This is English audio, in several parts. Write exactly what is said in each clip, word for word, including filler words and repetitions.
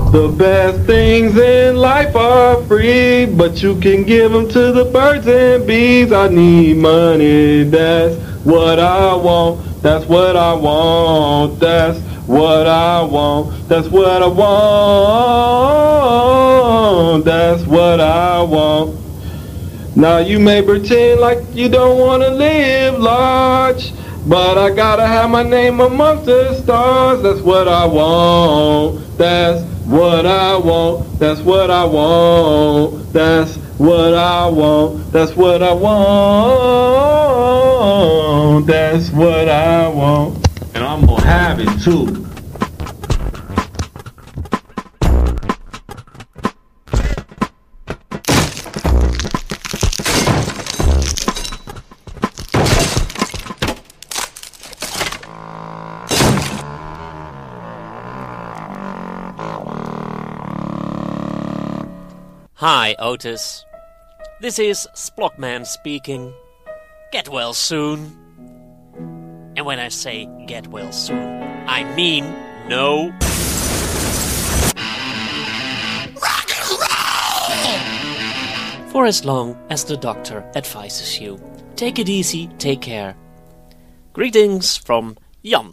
The best things in life are free, but you can give them to the birds and bees. I need money, that's what I want, that's what I want, that's what I want, that's what I want, that's what I want. Now you may pretend like you don't want to live large, but I gotta have my name amongst the stars. That's what I want, that's what I want, that's what I want, that's what I want, that's what I want, that's what I want. And I'm gonna have it too. Hi, Otis. This is Splogman speaking. Get well soon. And when I say get well soon, I mean no. Rock and roll! For as long as the doctor advises you. Take it easy, take care. Greetings from Jan.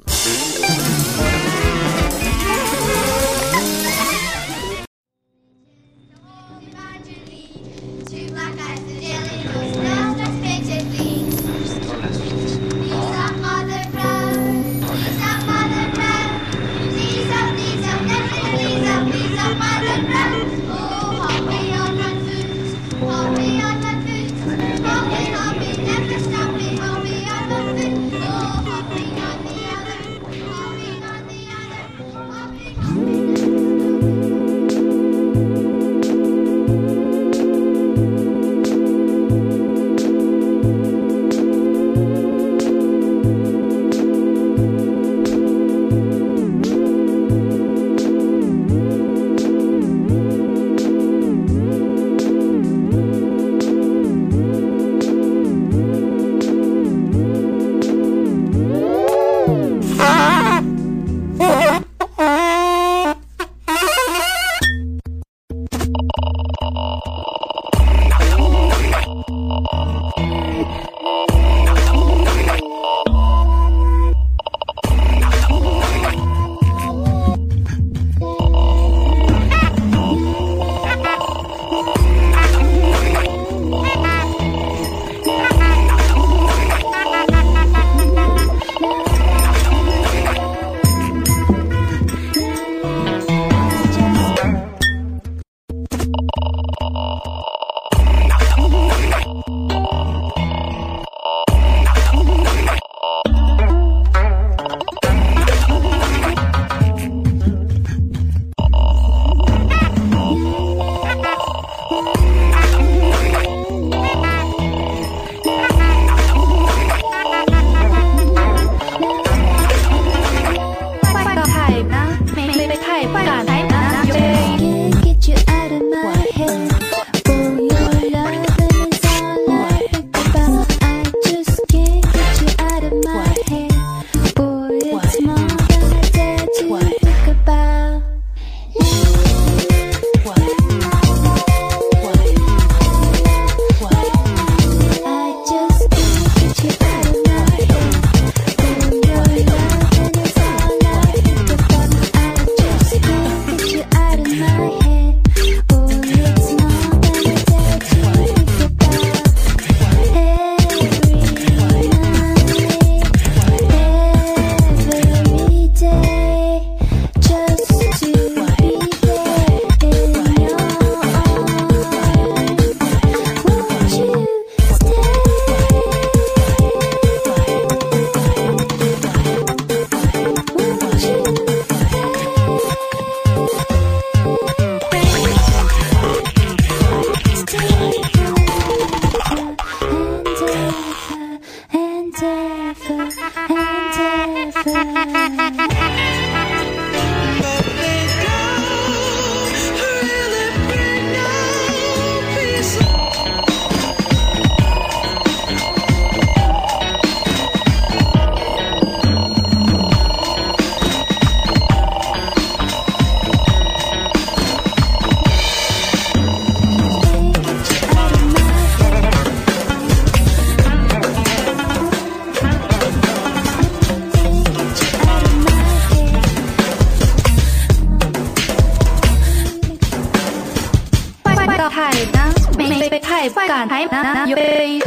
敢还拿有杯，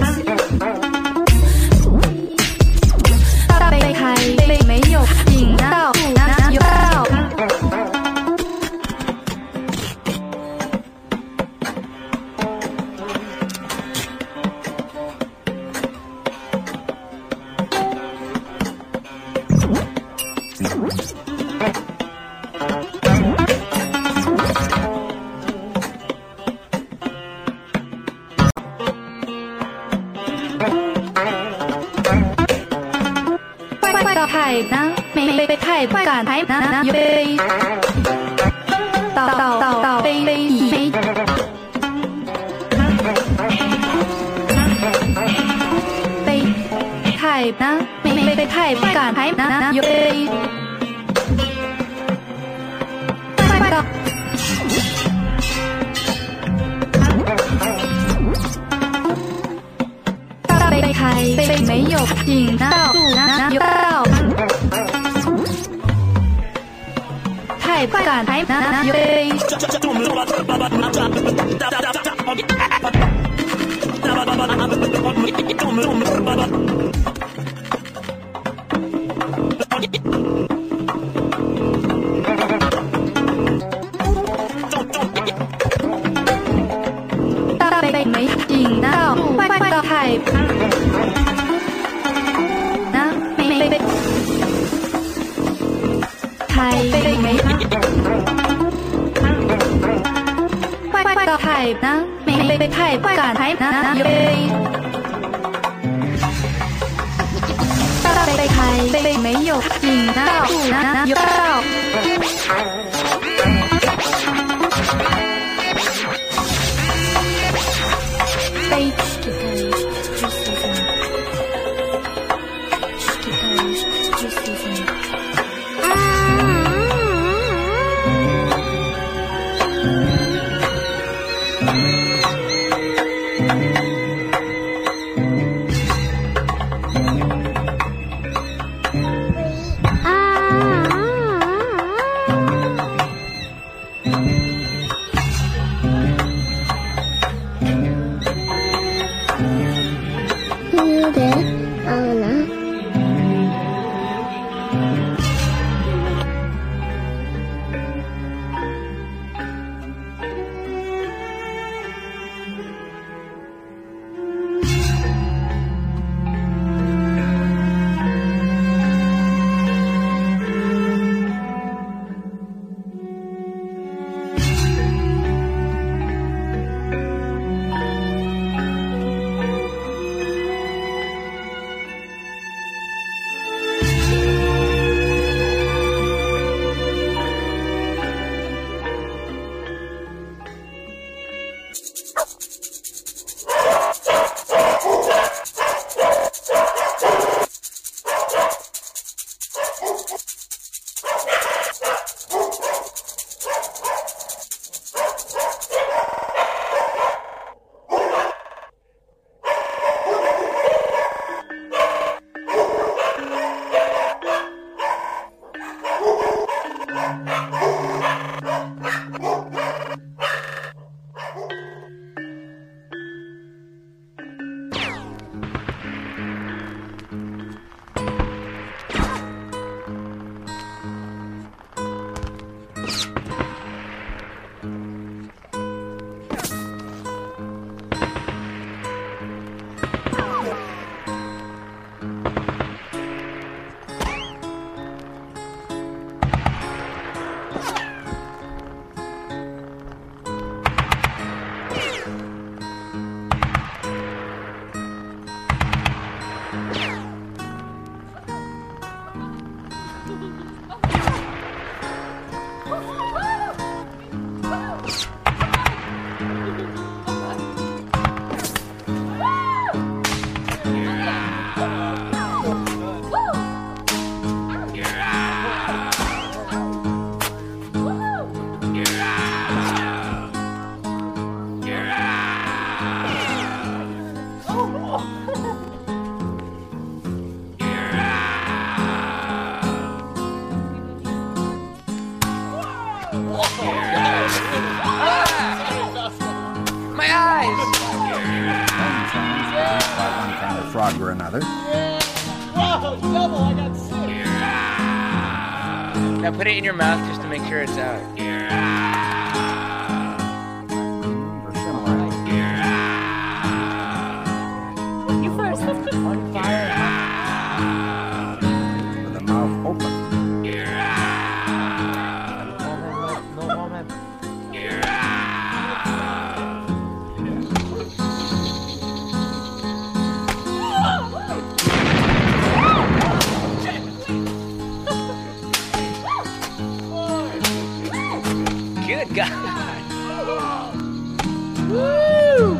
大杯开杯没有饮到拿有到。太难，没杯太敢还拿有杯，倒倒倒倒杯杯已没，杯太难，没杯太敢还拿有杯，倒。大杯开杯没有饮到拿有到。太敢还拿有杯，大杯没饮到，快快到太拿没杯，太杯没。太难，没杯太敢还拿有杯，大杯开杯没有饮到拿有到，杯。 rather. Yeah. Whoa, double, I got six. Now put it in your mouth just to make sure it's out. Or similar. You first. On fire. With the mouth open. No moment. Good God. Woo!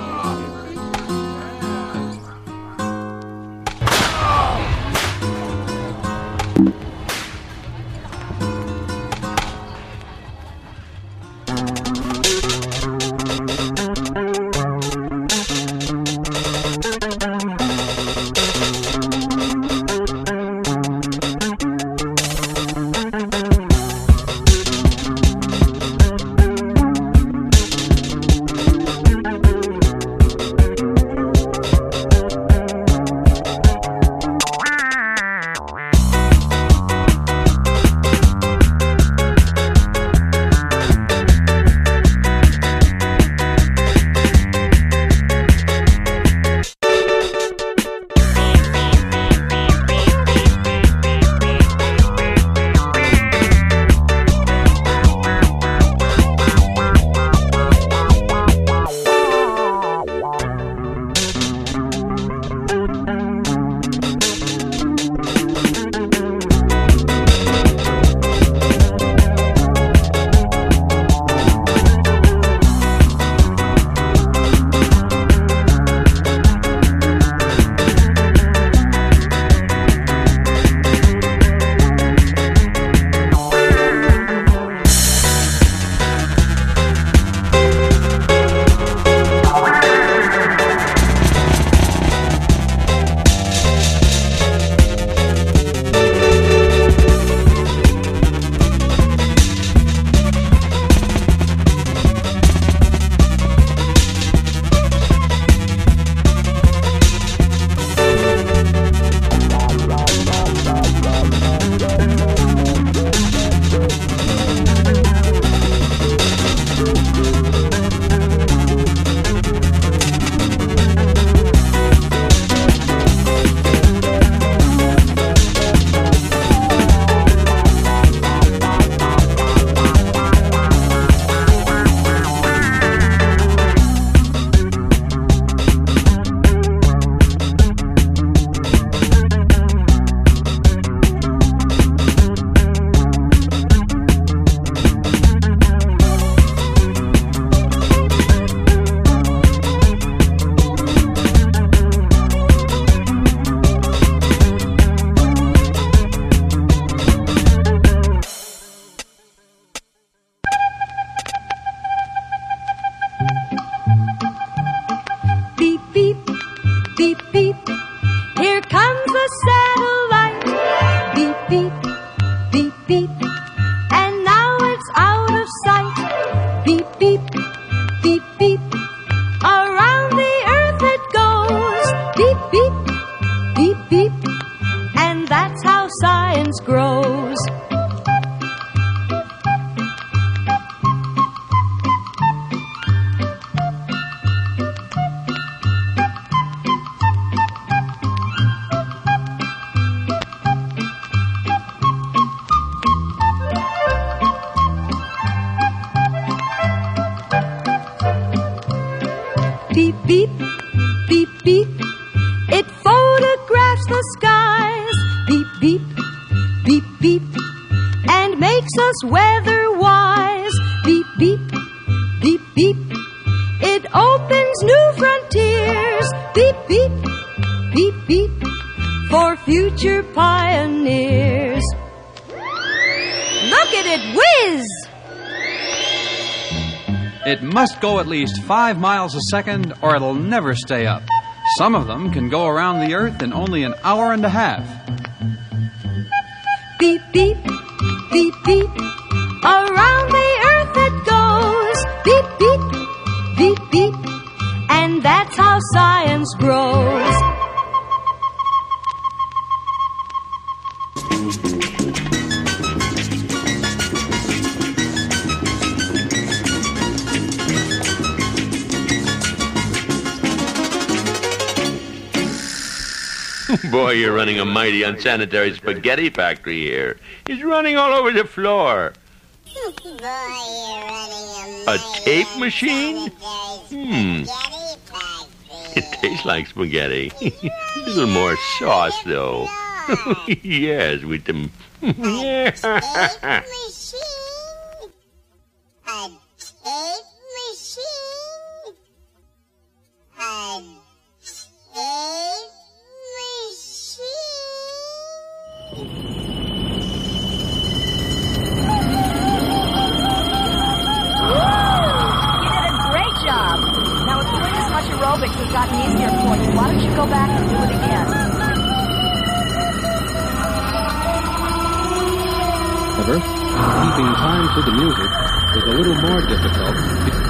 Beep, beep, beep, beep. It photographs the skies. Beep, beep, beep, beep. And makes us weather-wise. Beep, beep, beep, beep. It opens new frontiers. Beep, beep, beep, beep. For future pioneers. Look at it whiz! It must go at least five miles a second or it'll never stay up. Some of them can go around the Earth in only an hour and a half. Beep, beep, beep, beep. Around the Earth it goes. Beep, beep, beep, beep. And that's how science grows. Boy, you're running a mighty unsanitary spaghetti factory here. He's running all over the floor. Boy, you're running A tape machine? Hmm. It tastes like spaghetti. A little more sauce, though. Yes, with them. Yeah. Tape machine? A tape machine? A tape Aerobics has gotten easier for you. Why don't you go back and do it again? However, keeping time to the music is a little more difficult.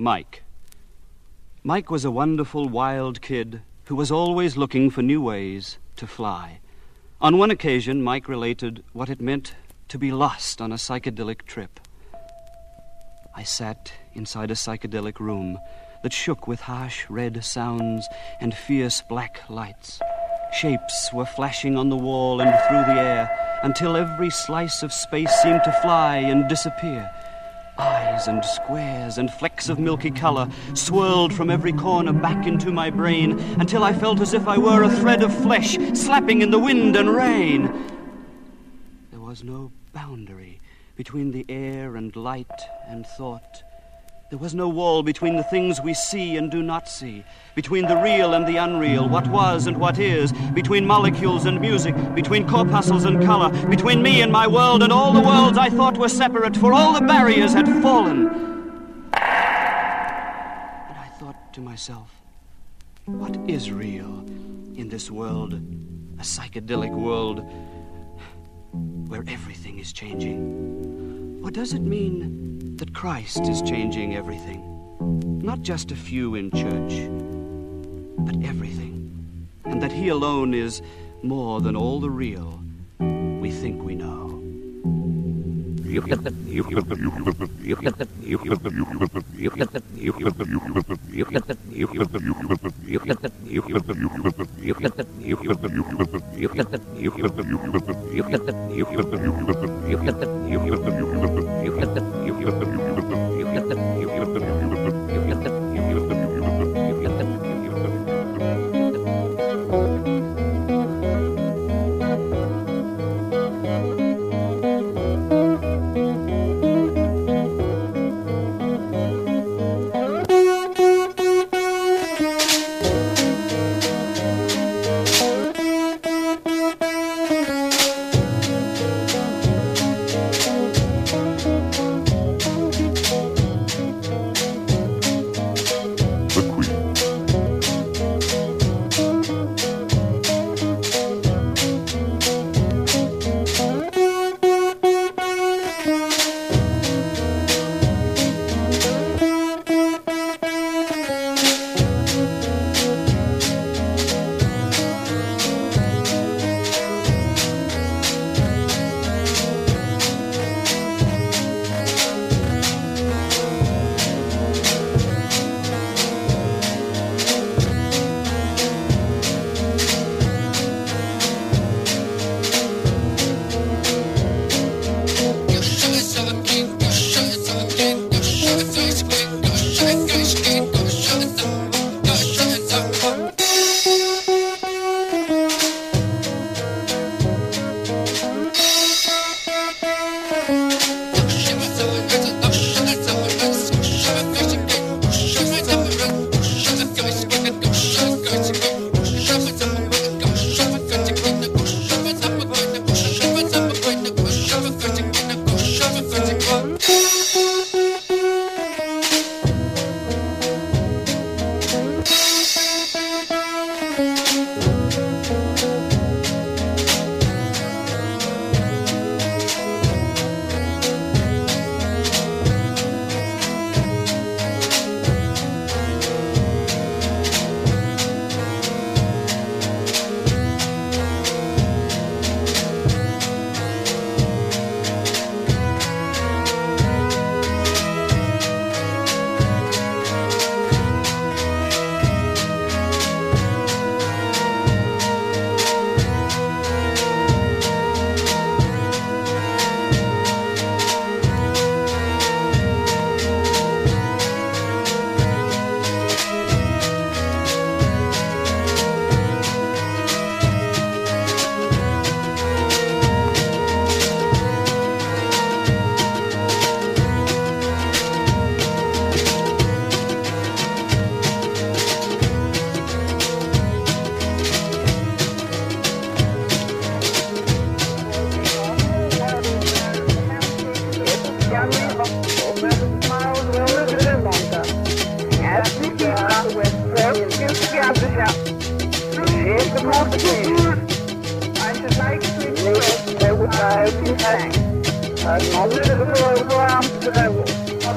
Mike. Mike was a wonderful, wild kid who was always looking for new ways to fly. On one occasion, Mike related what it meant to be lost on a psychedelic trip. I sat inside a psychedelic room that shook with harsh red sounds and fierce black lights. Shapes were flashing on the wall and through the air until every slice of space seemed to fly and disappear. Eyes and squares and flecks of milky color swirled from every corner back into my brain until I felt as if I were a thread of flesh slapping in the wind and rain. There was no boundary between the air and light and thought. There was no wall between the things we see and do not see, between the real and the unreal, what was and what is, between molecules and music, between corpuscles and color, between me and my world and all the worlds I thought were separate, for all the barriers had fallen. And I thought to myself, what is real in this world, a psychedelic world where everything is changing? What does it mean that Christ is changing everything? Not just a few in church, but everything. And that he alone is more than all the real we think we know.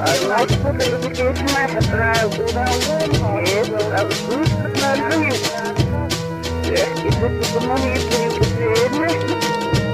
I'd like to put the litigation method around without yes, I was good for none of you. Yes, you put the money into you could pay me.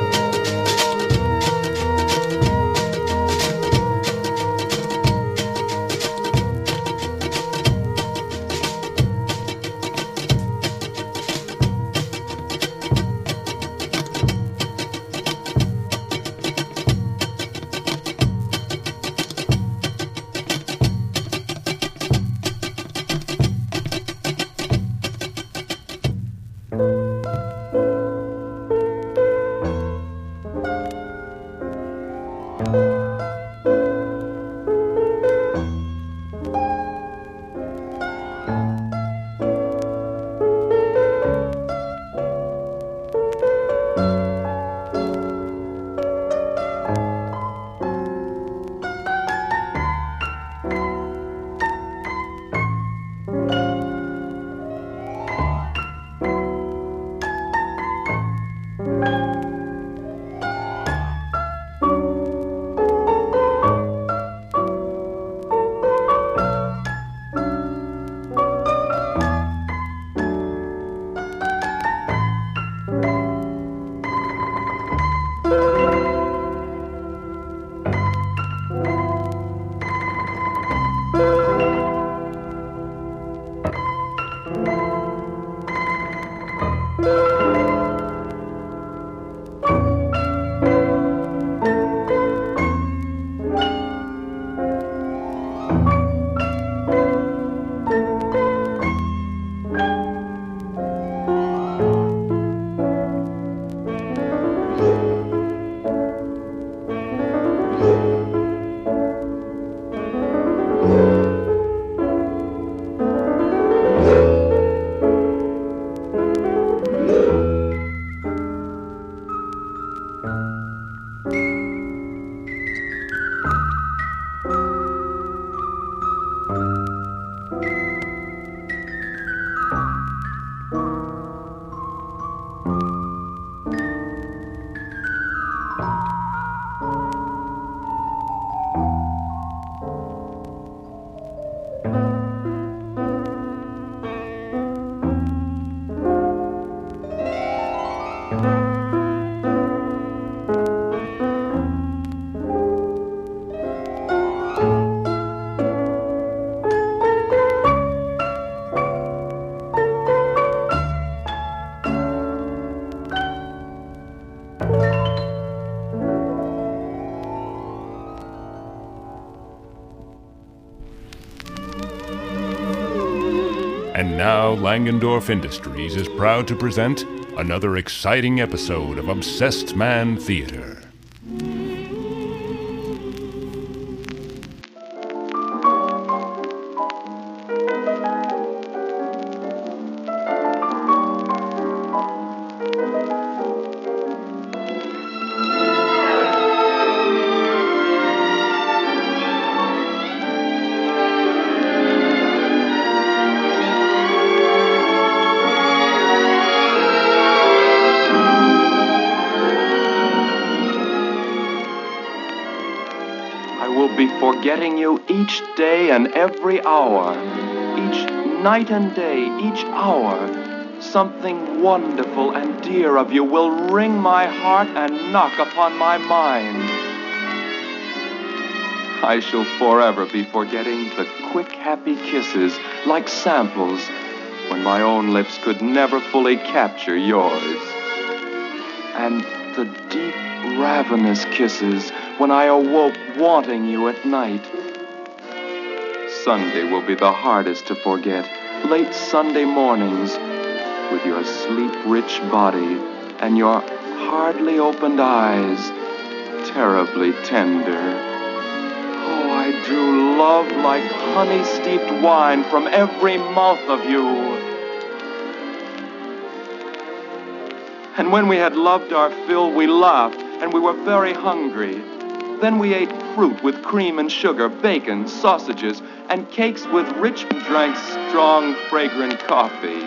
And now Langendorf Industries is proud to present another exciting episode of Obsessed Man Theater. Forgetting you each day and every hour, each night and day, each hour, something wonderful and dear of you will wring my heart and knock upon my mind. I shall forever be forgetting the quick, happy kisses, like samples, when my own lips could never fully capture yours. And the deep, ravenous kisses when I awoke wanting you at night. Sunday will be the hardest to forget. Late Sunday mornings, with your sleep-rich body and your hardly opened eyes, terribly tender. Oh, I drew love like honey-steeped wine from every mouth of you. And when we had loved our fill, we laughed, and we were very hungry. Then we ate fruit with cream and sugar, bacon, sausages, and cakes with rich, drank strong, fragrant coffee.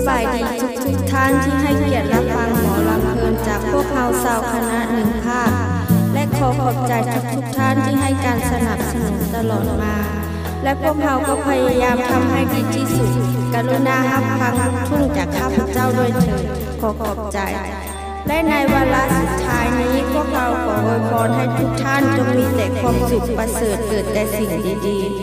บายดีทุกทุกท่านที่ให้เกียรติรับฟังหมอลำเพลินจากพวกเราชาวคณะหนึ่งภาคและขอขอบใจทุกทุกท่านที่ให้การสนับสนุนตลอดมาและพวกเราก็พยายามทำให้ดีที่สุดกรุณารับฟังทุ่งจากข้าพเจ้าด้วยเถิดขอขอบใจและในวาระสุดท้ายนี้พวกเราขออวยพรให้ทุกท่านจงมีแต่ความสุขประเสริฐเกิดแต่สิ่งดีๆ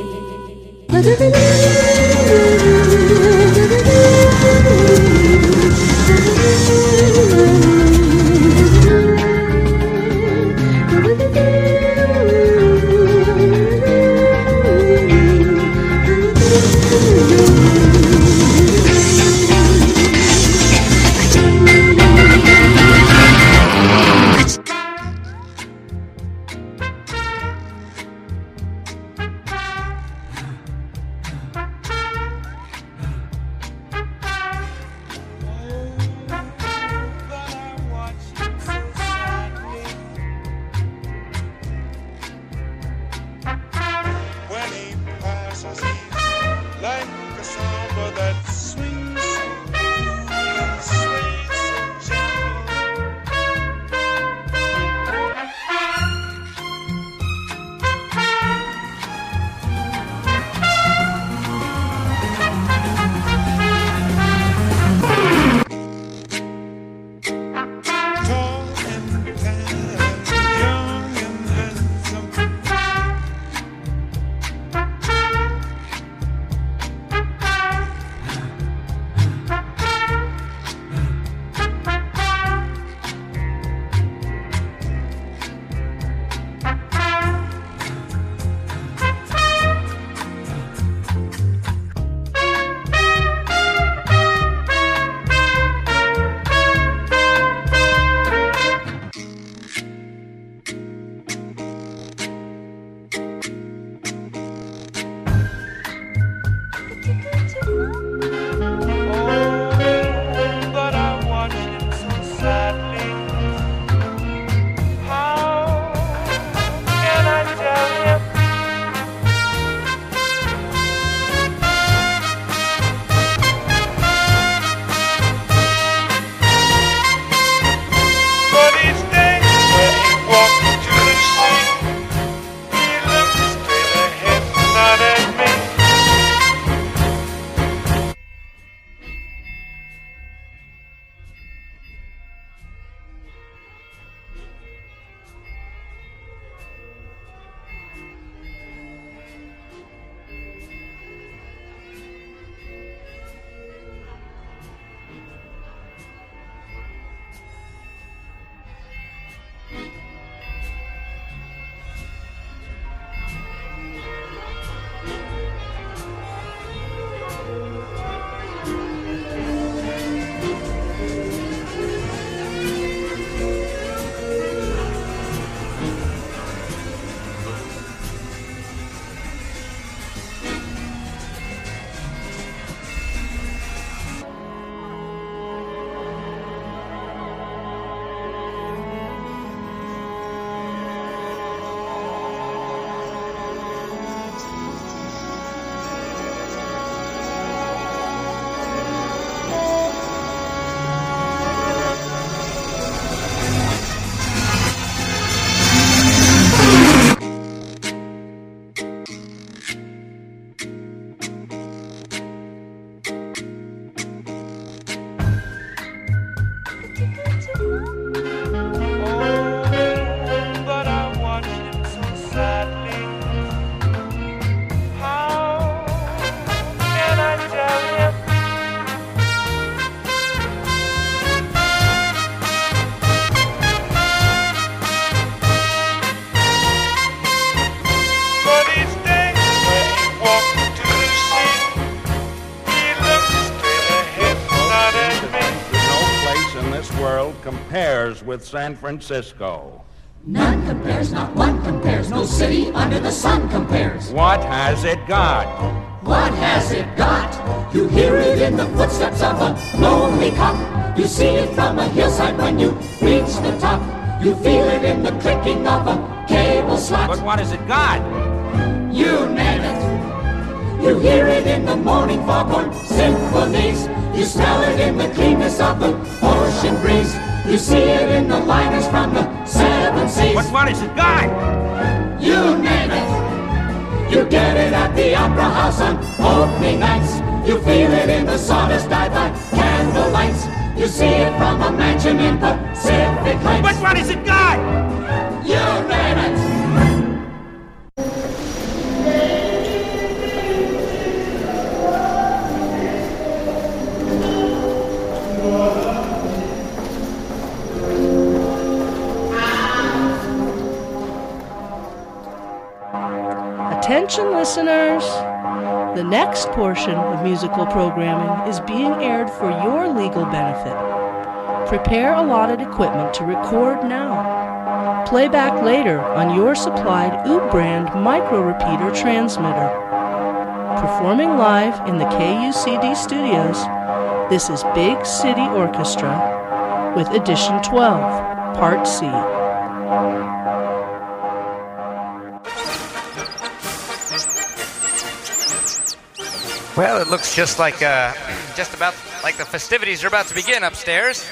Compares with San Francisco. None compares, not one compares. No city under the sun compares. What has it got? What has it got? You hear it in the footsteps of a lonely cop. You see it from a hillside when you reach the top. You feel it in the clicking of a cable slot. But what has it got? You name it. You hear it in the morning foghorn symphonies. You smell it in the cleanness of the ocean breeze. You see it in the liners from the seven seas. What, what is it, Guy? You name it. You get it at the Opera House on opening nights. You feel it in the sawdust dyed by candle lights. You see it from a mansion in Pacific Heights. What, what is it, Guy? You name it. Attention listeners, the next portion of musical programming is being aired for your legal benefit. Prepare allotted equipment to record now. Playback later on your supplied U brand micro repeater transmitter. Performing live in the K U C D studios, this is Big City Orchestra with Edition twelve, Part C. Well, it looks just like, uh, just about like the festivities are about to begin upstairs.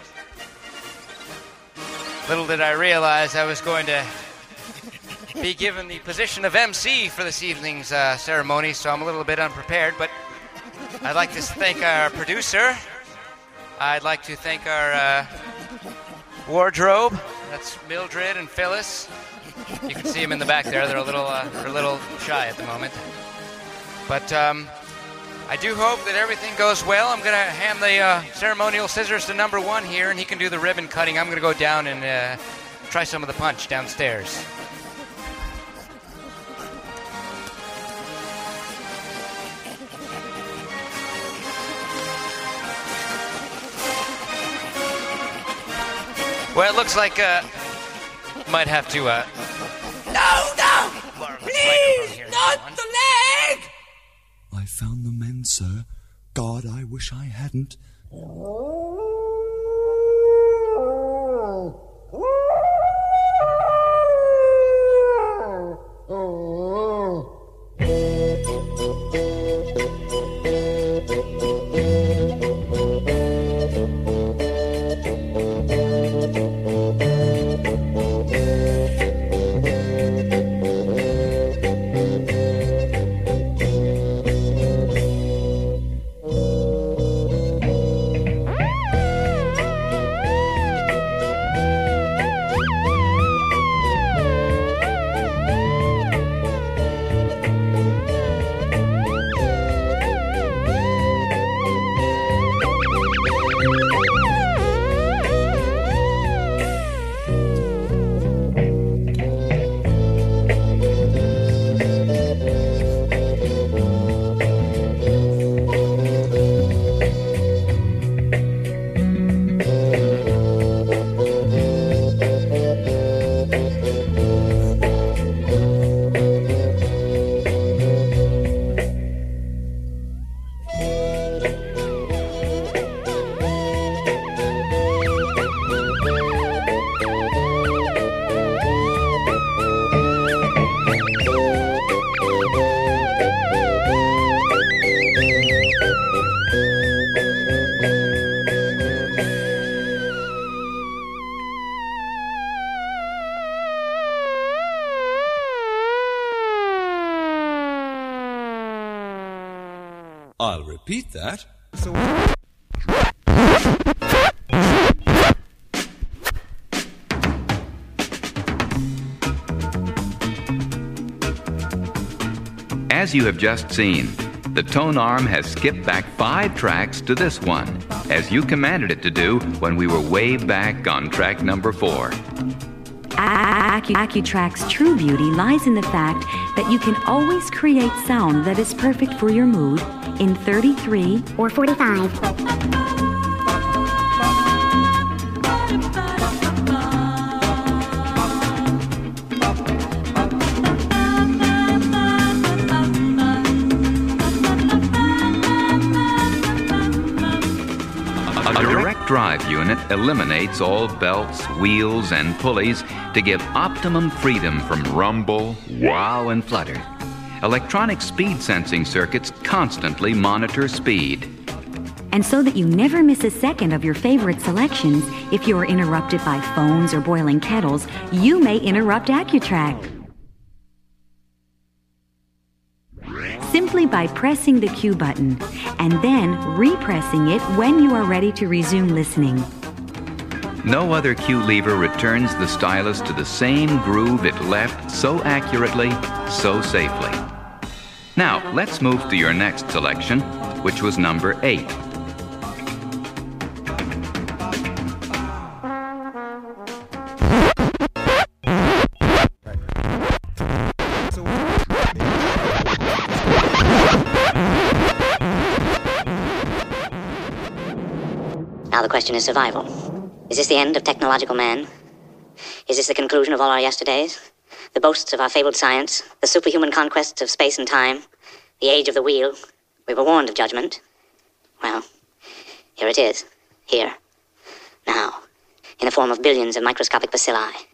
Little did I realize I was going to be given the position of M C for this evening's uh, ceremony, so I'm a little bit unprepared, but I'd like to thank our producer. I'd like to thank our uh, wardrobe. That's Mildred and Phyllis. You can see them in the back there. They're a little, uh, they're a little shy at the moment. But, um... I do hope that everything goes well. I'm going to hand the uh, ceremonial scissors to number one here, and he can do the ribbon cutting. I'm going to go down and uh, try some of the punch downstairs. Well, it looks like uh, might have to... Uh, no, no! Please, not the leg! I found the men, sir. God, I wish I hadn't. I'll repeat that. So as you have just seen, the tone arm has skipped back five tracks to this one, as you commanded it to do when we were way back on track number four. Acu- AccuTrack's true beauty lies in the fact that you can always create sound that is perfect for your mood in thirty-three or forty-five. A direct drive unit eliminates all belts, wheels, and pulleys to give optimum freedom from rumble, wow, and flutter. Electronic speed sensing circuits constantly monitor speed. And so that you never miss a second of your favorite selections, if you're interrupted by phones or boiling kettles, you may interrupt AccuTrack. Simply by pressing the cue button and then repressing it when you are ready to resume listening. No other cue lever returns the stylus to the same groove it left so accurately, so safely. Now, let's move to your next selection, which was number eight. Now the question is survival. Is this the end of technological man? Is this the conclusion of all our yesterdays? The boasts of our fabled science, the superhuman conquests of space and time, the age of the wheel. We were warned of judgment. Well, here it is. Here. Now. In the form of billions of microscopic bacilli.